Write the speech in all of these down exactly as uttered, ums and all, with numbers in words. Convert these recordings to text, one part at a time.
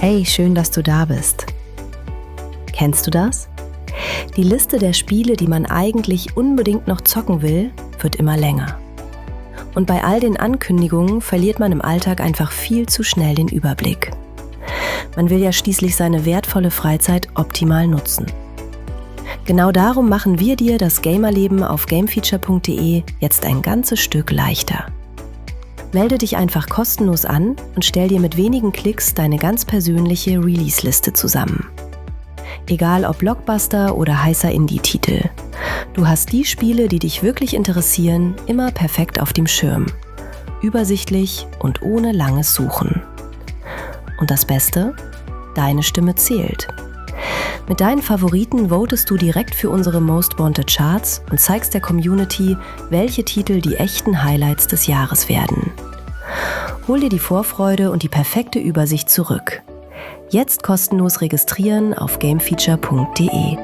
Hey, schön, dass du da bist. Kennst du das? Die Liste der Spiele, die man eigentlich unbedingt noch zocken will, wird immer länger. Und bei all den Ankündigungen verliert man im Alltag einfach viel zu schnell den Überblick. Man will ja schließlich seine wertvolle Freizeit optimal nutzen. Genau darum machen wir dir das Gamerleben auf gamefeature punkt de jetzt ein ganzes Stück leichter. Melde dich einfach kostenlos an und stell dir mit wenigen Klicks deine ganz persönliche Release-Liste zusammen. Egal ob Blockbuster oder heißer Indie-Titel. Du hast die Spiele, die dich wirklich interessieren, immer perfekt auf dem Schirm. Übersichtlich und ohne langes Suchen. Und das Beste? Deine Stimme zählt. Mit deinen Favoriten votest du direkt für unsere Most Wanted Charts und zeigst der Community, welche Titel die echten Highlights des Jahres werden. Hol dir die Vorfreude und die perfekte Übersicht zurück. Jetzt kostenlos registrieren auf gamefeature punkt de.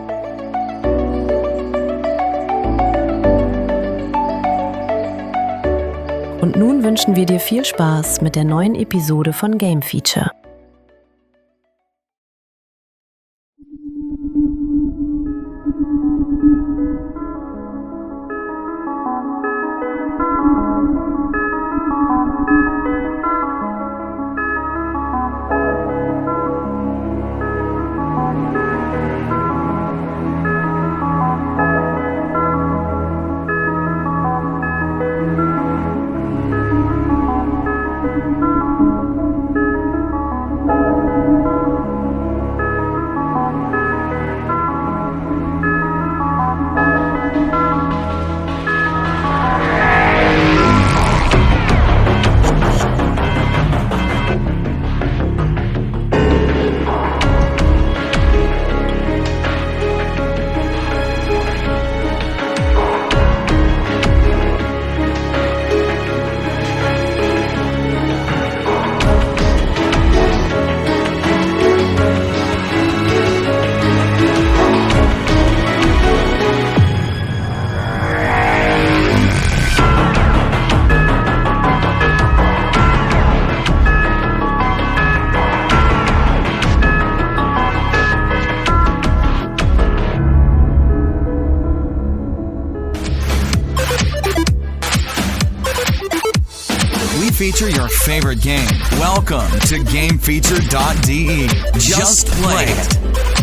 Und nun wünschen wir dir viel Spaß mit der neuen Episode von Game Feature. Feature your favorite game. Welcome to game feature dot de. Just play it.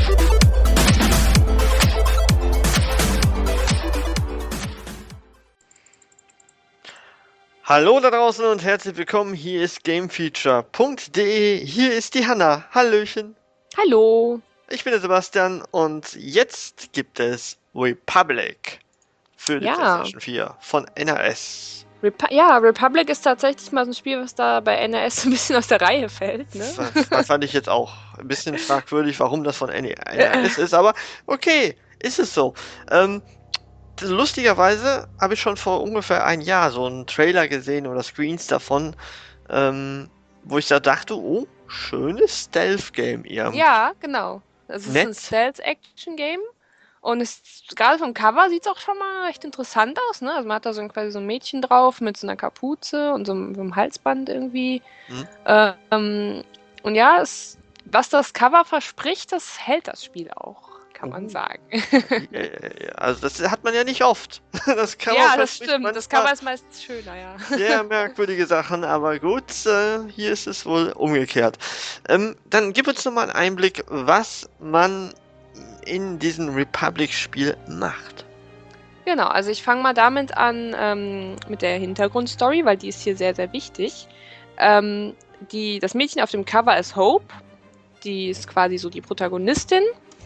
Hallo da draußen und herzlich willkommen. Hier ist gamefeature punkt de. Hier ist die Hanna. Hallöchen. Hallo. Ich bin der Sebastian und jetzt gibt es Republic für die Ja. PlayStation vier von N R S. Repu- ja, Republic ist tatsächlich mal so ein Spiel, was da bei N R S ein bisschen aus der Reihe fällt, ne? Das, das fand ich jetzt auch ein bisschen fragwürdig, warum das von N R S ist, aber okay, ist es so. Ähm, lustigerweise habe ich schon vor ungefähr ein Jahr so einen Trailer gesehen oder Screens davon, ähm, wo ich da dachte, oh, schönes Stealth-Game irgendwie. Ja, genau. Das ist Nett. ein Stealth-Action-Game. Und es, gerade vom Cover sieht es auch schon mal recht interessant aus, ne? Also man hat da so ein, quasi so ein Mädchen drauf mit so einer Kapuze und so einem, so einem Halsband irgendwie. Hm. Ähm, und ja, es, was das Cover verspricht, das hält das Spiel auch, kann man Mhm. sagen. Ja, ja, ja. Also das hat man ja nicht oft. Das Cover ja, das verspricht stimmt. Das manchmal Cover ist meistens schöner, ja. sehr merkwürdige Sachen, aber gut, äh, hier ist es wohl umgekehrt. Ähm, dann gib uns nochmal einen Einblick, was man in diesem Republic-Spiel macht. Genau, also ich fange mal damit an, ähm, mit der Hintergrundstory, weil die ist hier sehr, sehr wichtig. Ähm, die, das Mädchen auf dem Cover ist Hope. Die ist quasi so die Protagonistin.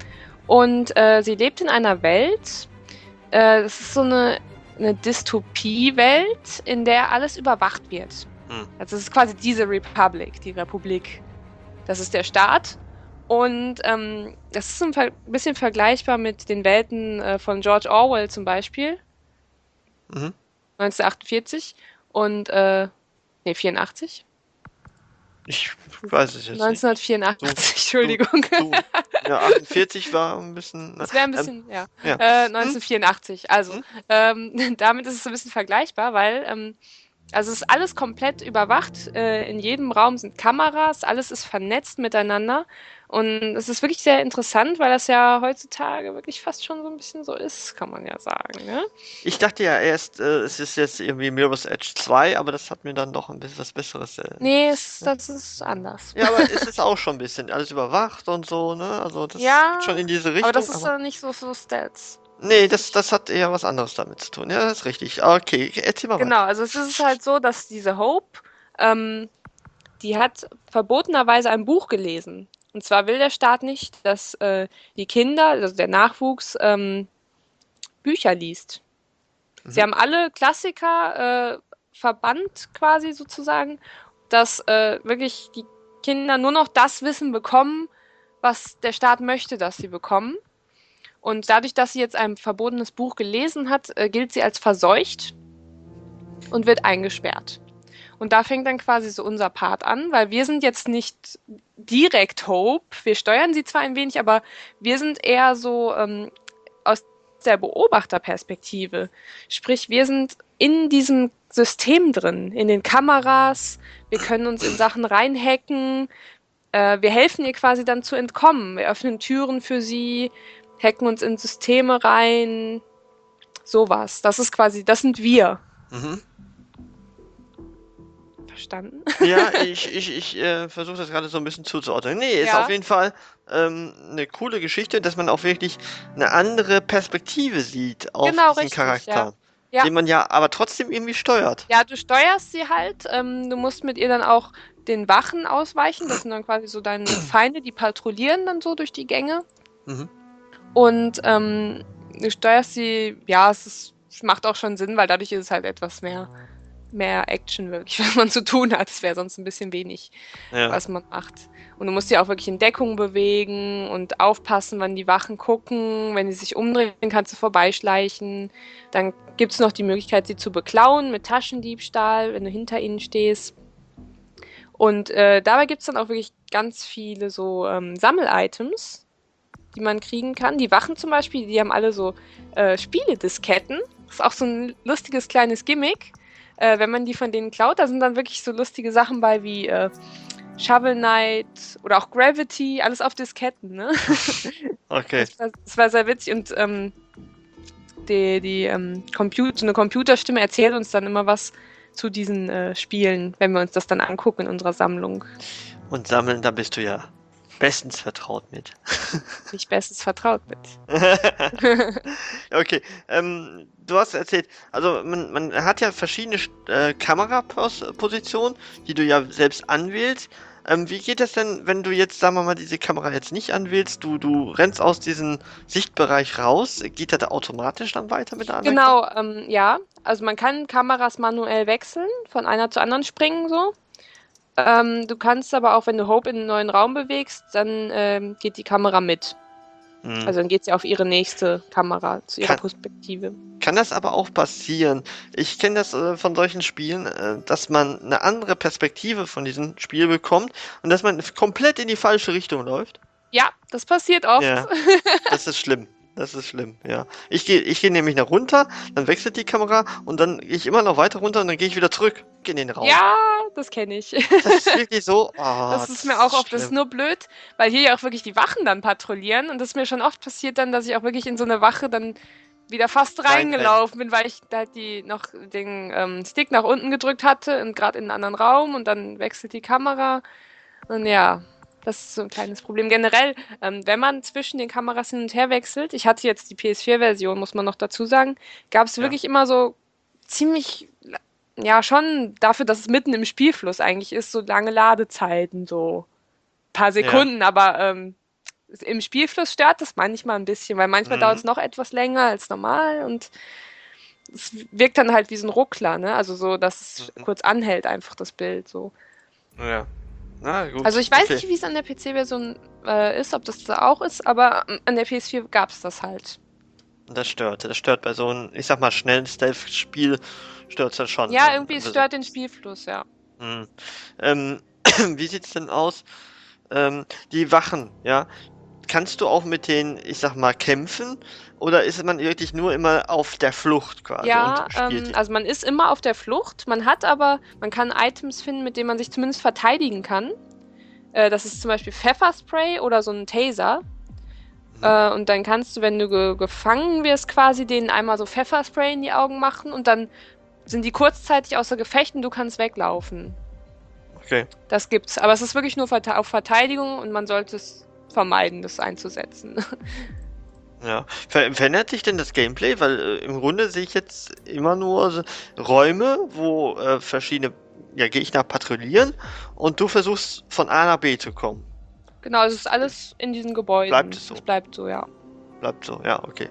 Und äh, sie lebt in einer Welt, äh, das ist so eine, eine Dystopie-Welt, in der alles überwacht wird. Hm. Also es ist quasi diese Republic, die Republik. Das ist der Staat. Und ähm, das ist ein ver- bisschen vergleichbar mit den Welten äh, von George Orwell zum Beispiel, Mhm. neunzehnhundertachtundvierzig und, äh, nee, vierundachtzig. Ich weiß es jetzt neunzehnhundertvierundachtzig, Entschuldigung. nicht. Du, ja, achtundvierzig war ein bisschen... Das wäre ein ähm, bisschen, ja. ja. Äh, neunzehnhundertvierundachtzig. Also, Hm? ähm, damit ist es so ein bisschen vergleichbar, weil ähm, Also es ist alles komplett überwacht. Äh, in jedem Raum sind Kameras, alles ist vernetzt miteinander. Und es ist wirklich sehr interessant, weil das ja heutzutage wirklich fast schon so ein bisschen so ist, kann man ja sagen. Ne? Ich dachte ja erst, äh, es ist jetzt irgendwie Mirror's Edge zwei, aber das hat mir dann doch ein bisschen was Besseres. Äh, Nee, es, das ist anders. Ja, aber es ist auch schon ein bisschen alles überwacht und so, ne? Also das Ja, geht schon in diese Richtung. aber das ist dann nicht so, so Stealth. Nee, das, das hat eher was anderes damit zu tun. Ja, das ist richtig. Okay, erzähl mal Genau, weiter. also es ist halt so, dass diese Hope, ähm, die hat verbotenerweise ein Buch gelesen. Und zwar will der Staat nicht, dass äh, die Kinder, also der Nachwuchs, ähm, Bücher liest. Sie Mhm. haben alle Klassiker äh, verbannt quasi sozusagen, dass äh, wirklich die Kinder nur noch das Wissen bekommen, was der Staat möchte, dass sie bekommen. Und dadurch, dass sie jetzt ein verbotenes Buch gelesen hat, äh, gilt sie als verseucht und wird eingesperrt. Und da fängt dann quasi so unser Part an, weil wir sind jetzt nicht direkt Hope. Wir steuern sie zwar ein wenig, aber wir sind eher so ähm, aus der Beobachterperspektive. Sprich, wir sind in diesem System drin, in den Kameras. Wir können uns in Sachen reinhacken. Äh, wir helfen ihr quasi dann zu entkommen. Wir öffnen Türen für sie, hacken uns in Systeme rein. Sowas. Das ist quasi, das sind wir. Mhm. Verstanden? Ja, ich, ich, ich äh, versuche das gerade so ein bisschen zuzuordnen. Nee, ist Ja. auf jeden Fall ähm, eine coole Geschichte, dass man auch wirklich eine andere Perspektive sieht auf Genau, diesen richtig, Charakter. ja. Ja. Den man ja aber trotzdem irgendwie steuert. Ja, du steuerst sie halt. Ähm, du musst mit ihr dann auch den Wachen ausweichen. Das sind dann quasi so deine Feinde, die patrouillieren dann so durch die Gänge. Mhm. Und ähm, du steuerst sie, ja, es, ist, es macht auch schon Sinn, weil dadurch ist es halt etwas mehr, mehr Action wirklich, was man zu tun hat. Es wäre sonst ein bisschen wenig, Ja. was man macht. Und du musst sie auch wirklich in Deckung bewegen und aufpassen, wann die Wachen gucken. Wenn sie sich umdrehen, kannst du vorbeischleichen. Dann gibt es noch die Möglichkeit, sie zu beklauen mit Taschendiebstahl, wenn du hinter ihnen stehst. Und äh, dabei gibt es dann auch wirklich ganz viele so ähm, Sammel-Items, die man kriegen kann. Die Wachen zum Beispiel, die haben alle so äh, Spieledisketten. Das ist auch so ein lustiges kleines Gimmick. Äh, wenn man die von denen klaut, da sind dann wirklich so lustige Sachen bei wie äh, Shovel Knight oder auch Gravity, alles auf Disketten, ne? Okay. Das war, das war sehr witzig und ähm, die, die ähm, Computer, so eine Computerstimme erzählt uns dann immer was zu diesen äh, Spielen, wenn wir uns das dann angucken in unserer Sammlung. Und sammeln, da bist du ja bestens vertraut mit. Bin ich bestens vertraut mit. Okay, ähm, du hast erzählt, also man, man hat ja verschiedene äh, Kamerapositionen, die du ja selbst anwählst. Ähm, wie geht das denn, wenn du jetzt, sagen wir mal, diese Kamera jetzt nicht anwählst, du, du rennst aus diesem Sichtbereich raus, geht das da automatisch dann weiter mit der anderen Genau, ähm, ja. Also man kann Kameras manuell wechseln, von einer zur anderen springen so. Ähm, du kannst aber auch, wenn du Hope in einen neuen Raum bewegst, dann ähm, geht die Kamera mit. Hm. Also dann geht sie auf ihre nächste Kamera, zu ihrer Kann- Perspektive. Kann das aber auch passieren? Ich kenne das äh, von solchen Spielen, äh, dass man eine andere Perspektive von diesem Spiel bekommt und dass man komplett in die falsche Richtung läuft. Ja, das passiert oft. Ja, das ist schlimm. Das ist schlimm, ja. Ich gehe ich geh nämlich nach runter, dann wechselt die Kamera und dann gehe ich immer noch weiter runter und dann gehe ich wieder zurück in den Raum. Ja, das kenne ich. Das ist wirklich so. Oh, Das ist mir auch oft, das ist schlimm. nur blöd, weil hier ja auch wirklich die Wachen dann patrouillieren und das ist mir schon oft passiert dann, dass ich auch wirklich in so eine Wache dann wieder fast Reinrennen. reingelaufen bin, weil ich da die noch den ähm, Stick nach unten gedrückt hatte und gerade in einen anderen Raum und dann wechselt die Kamera und ja, das ist so ein kleines Problem. Generell, ähm, wenn man zwischen den Kameras hin und her wechselt, ich hatte jetzt die P S vier Version, muss man noch dazu sagen, gab es Ja. wirklich immer so ziemlich, ja schon dafür, dass es mitten im Spielfluss eigentlich ist, so lange Ladezeiten, so ein paar Sekunden, aber ähm, im Spielfluss stört das manchmal ein bisschen, weil manchmal Mhm. dauert es noch etwas länger als normal und es wirkt dann halt wie so ein Ruckler, ne? Also so, dass es Mhm. kurz anhält, einfach das Bild so. Ja. Na gut. Also ich weiß okay. nicht, wie es an der P C-Version äh, ist, ob das da auch ist, aber ähm, an der P S vier gab es das halt. Das stört. Das stört bei so einem, ich sag mal, schnellen Stealth-Spiel stört das schon. Ja, ne? irgendwie es Also- stört den Spielfluss, ja. Hm. Ähm, wie sieht's denn aus? Ähm, die Wachen, ja. kannst du auch mit denen, ich sag mal, kämpfen? Oder ist man wirklich nur immer auf der Flucht quasi? Ja, und spielt ähm, die? also man ist immer auf der Flucht. Man hat aber, man kann Items finden, mit denen man sich zumindest verteidigen kann. Äh, das ist zum Beispiel Pfefferspray oder so ein Taser. Mhm. Äh, und dann kannst du, wenn du ge gefangen wirst, quasi denen einmal so Pfefferspray in die Augen machen und dann sind die kurzzeitig außer Gefecht und du kannst weglaufen. Okay. Das gibt's. Aber es ist wirklich nur verte auf Verteidigung und man sollte es vermeiden, das einzusetzen. Ja. Ver verändert sich denn das Gameplay? Weil äh, im Grunde sehe ich jetzt immer nur so Räume, wo äh, verschiedene ja, Gegner patrouillieren und du versuchst von A nach B zu kommen. Genau, es ist alles in diesen Gebäuden. Bleibt es so? Es bleibt so, ja. Bleibt so, ja, okay.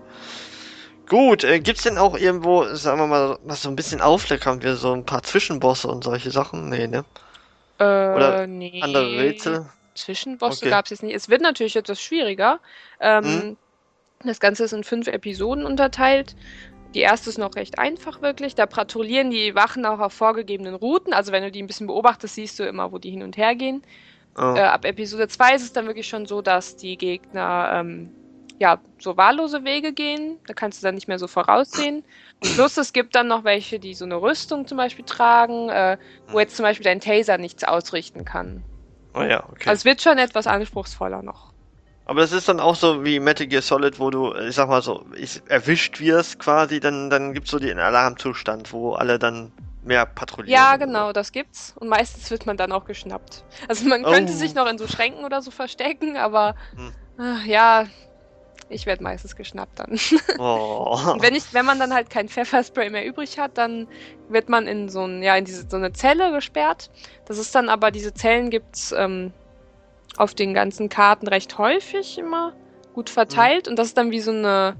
Gut, äh, gibt's denn auch irgendwo, sagen wir mal, was so ein bisschen auflockern, wie so ein paar Zwischenbosse und solche Sachen? Nee, ne? Äh, Oder nee. andere Rätsel? Zwischenbosse Okay. gab es jetzt nicht. Es wird natürlich etwas schwieriger. Ähm, Hm? Das Ganze ist in fünf Episoden unterteilt. Die erste ist noch recht einfach wirklich. Da patrouillieren die Wachen auch auf vorgegebenen Routen. Also wenn du die ein bisschen beobachtest, siehst du immer, wo die hin und her gehen. Oh. Äh, ab Episode zwei ist es dann wirklich schon so, dass die Gegner ähm, ja, so wahllose Wege gehen. Da kannst du dann nicht mehr so voraussehen. Plus es gibt dann noch welche, die so eine Rüstung zum Beispiel tragen, äh, wo jetzt zum Beispiel dein Taser nichts ausrichten kann. Oh ja, okay. Also es wird schon etwas anspruchsvoller noch. Aber das ist dann auch so wie Metal Gear Solid, wo du, ich sag mal so, ich, erwischt wirst quasi, dann, dann gibt's so den Alarmzustand, wo alle dann mehr patrouillieren. Ja, genau, das gibt's. Und meistens wird man dann auch geschnappt. Also man könnte Oh. sich noch in so Schränken oder so verstecken, aber Hm. ach, ja, ich werde meistens geschnappt dann. Oh. Und wenn, ich, wenn man dann halt kein Pfefferspray mehr übrig hat, dann wird man in so, ein, ja, in diese, so eine Zelle gesperrt. Das ist dann aber, diese Zellen gibt's ähm, auf den ganzen Karten recht häufig immer gut verteilt. Und das ist dann wie so eine,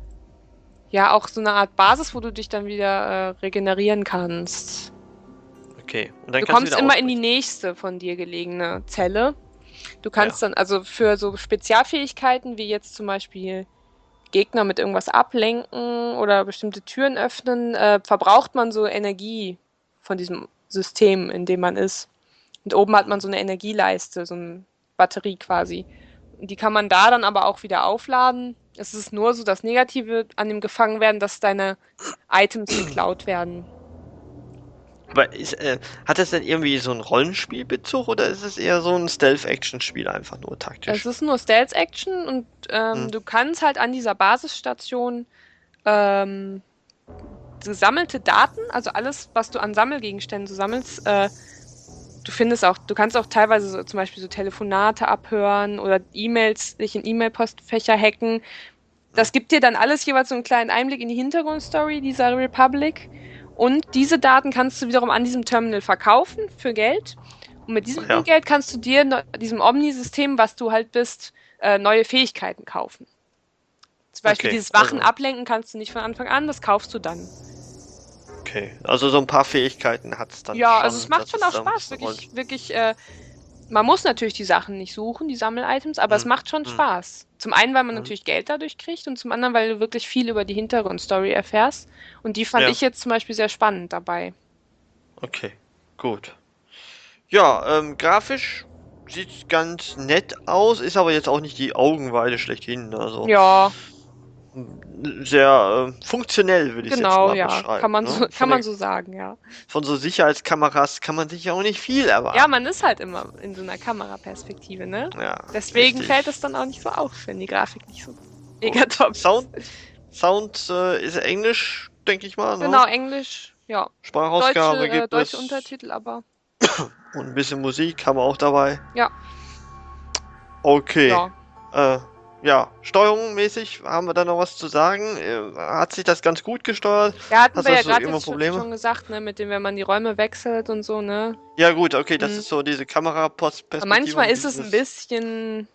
ja, auch so eine Art Basis, wo du dich dann wieder äh, regenerieren kannst. Okay. Und dann Du kannst kommst wieder immer in die ausbrechen. nächste von dir gelegene Zelle. Du kannst dann, also für so Spezialfähigkeiten wie jetzt zum Beispiel Gegner mit irgendwas ablenken oder bestimmte Türen öffnen, äh, verbraucht man so Energie von diesem System, in dem man ist. Und oben hat man so eine Energieleiste, so eine Batterie quasi. Und die kann man da dann aber auch wieder aufladen. Es ist nur so das Negative an dem Gefangenwerden, dass deine Items geklaut werden. Aber ist, äh, hat das denn irgendwie so einen Rollenspielbezug oder ist es eher so ein Stealth-Action-Spiel einfach nur taktisch? Es ist nur Stealth-Action und ähm, Hm. du kannst halt an dieser Basisstation ähm, gesammelte Daten, also alles, was du an Sammelgegenständen so sammelst, äh, du findest auch, du kannst auch teilweise so, zum Beispiel so Telefonate abhören oder E-Mails, dich in E-Mail-Postfächer hacken. Das gibt dir dann alles jeweils so einen kleinen Einblick in die Hintergrundstory dieser Republic. Und diese Daten kannst du wiederum an diesem Terminal verkaufen für Geld. Und mit diesem Ja. Geld kannst du dir, ne- diesem Omni-System, was du halt bist, äh, neue Fähigkeiten kaufen. Zum Beispiel Okay, dieses Wachen also- ablenken kannst du nicht von Anfang an, das kaufst du dann. Okay, also so ein paar Fähigkeiten hat es dann Ja, schon. also es macht dass schon es auch da ein Spaß, bisschen wirklich, wirklich, äh, man muss natürlich die Sachen nicht suchen, die Sammel-Items, aber es Hm. macht schon Hm. Spaß. Zum einen, weil man Hm. natürlich Geld dadurch kriegt und zum anderen, weil du wirklich viel über die Hintergrundstory erfährst. Und die fand Ja. ich jetzt zum Beispiel sehr spannend dabei. Okay, gut. Ja, ähm, grafisch sieht ganz nett aus, ist aber jetzt auch nicht die Augenweide schlechthin. Also Ja, sehr äh, funktionell, würde ich jetzt genau, mal ja, beschreiben. kann man ne? so, Von kann man der- so sagen, ja. Von so Sicherheitskameras kann man sich ja auch nicht viel erwarten. Ja, man ist halt immer in so einer Kameraperspektive, ne? Ja, Deswegen richtig. fällt es dann auch nicht so auf, wenn die Grafik nicht so mega top ist. Sound, Sound äh, ist Englisch, denke ich mal. Ne? Genau, Englisch, ja. Sprachausgabe Deutsche, äh, gibt deutsche es. Untertitel, aber Und ein bisschen Musik haben wir auch dabei. Ja. Okay. ja. Äh, ja, steuerungsmäßig haben wir da noch was zu sagen. Äh, hat sich das ganz gut gesteuert? Ja, hatten Hast wir du ja so gerade irgendwo jetzt schon, Probleme? schon gesagt, ne, mit dem, wenn man die Räume wechselt und so, ne? Ja gut, okay, das Mhm. ist so diese Kameraperspektive. Aber manchmal ist es ein bisschen.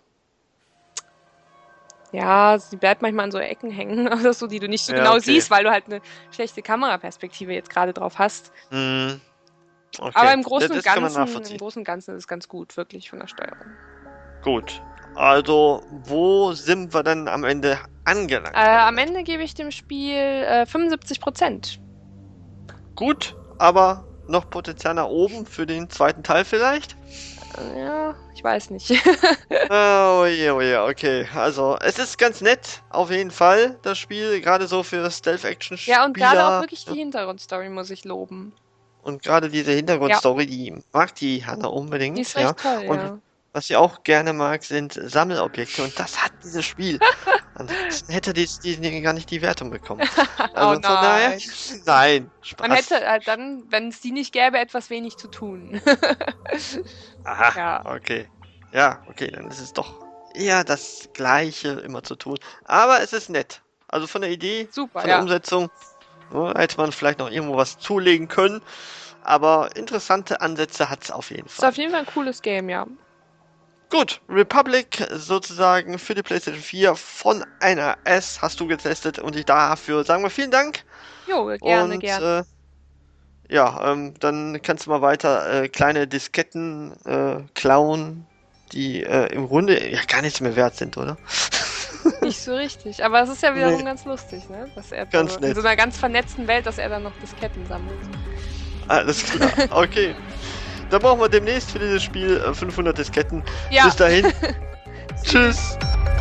Ja, sie bleibt manchmal an so Ecken hängen oder so, die du nicht so Ja, genau okay. siehst, weil du halt eine schlechte Kameraperspektive jetzt gerade drauf hast. Mhm. Okay. Aber im Großen, das und kann man Ganzen, im nachvollziehen. Großen und Ganzen ist es ganz gut, wirklich von der Steuerung. Gut. Also, wo sind wir denn am Ende angelangt? Äh, am Ende gebe ich dem Spiel äh, fünfundsiebzig Prozent. Gut, aber noch Potenzial nach oben für den zweiten Teil vielleicht? Ja, ich weiß nicht. Oh je, oh je, okay. Also, es ist ganz nett, auf jeden Fall, das Spiel. Gerade so für Stealth-Action-Spieler. Ja, und gerade auch wirklich die Hintergrundstory muss ich loben. Und gerade diese Hintergrundstory, die mag die Hanna unbedingt. Die ist ja. recht toll, Und ja. was sie auch gerne mag, sind Sammelobjekte. Und das hat dieses Spiel. Ansonsten hätte die, die gar nicht die Wertung bekommen. Also Oh von daher, nein. nein, Spaß. Man hätte halt dann, wenn es die nicht gäbe, etwas wenig zu tun. Aha, Ja. okay. Ja, okay, dann ist es doch eher das Gleiche immer zu tun. Aber es ist nett. Also von der Idee, Super, von der ja. Umsetzung, ja, hätte man vielleicht noch irgendwo was zulegen können. Aber interessante Ansätze hat es auf jeden Ist Fall. auf jeden Fall ein cooles Game, ja. Gut, Republic sozusagen für die PlayStation vier von einer S hast du getestet und ich dafür sagen wir vielen Dank. Jo, gerne, und, gerne. Äh, ja, ähm, dann kannst du mal weiter äh, kleine Disketten äh, klauen, die äh, im Grunde ja gar nichts mehr wert sind, oder? Nicht so richtig. Aber es ist ja wiederum Nee. ganz lustig, ne? Dass er Ganz so, nett. in so einer ganz vernetzten Welt, dass er dann noch Disketten sammelt. Alles klar, okay. Dann brauchen wir demnächst für dieses Spiel äh, fünfhundert Disketten. Ja. Bis dahin. Tschüss.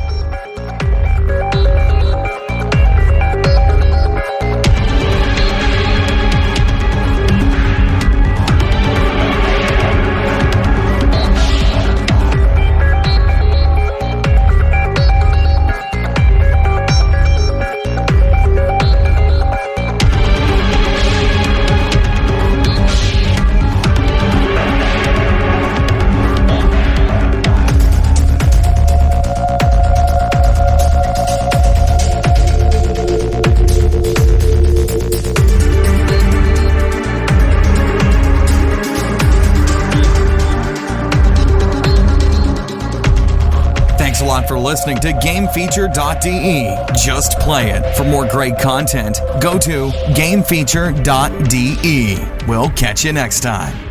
Thanks a lot for listening to Game Feature dot D E. Just play it. For more great content, go to Game Feature dot D E. We'll catch you next time.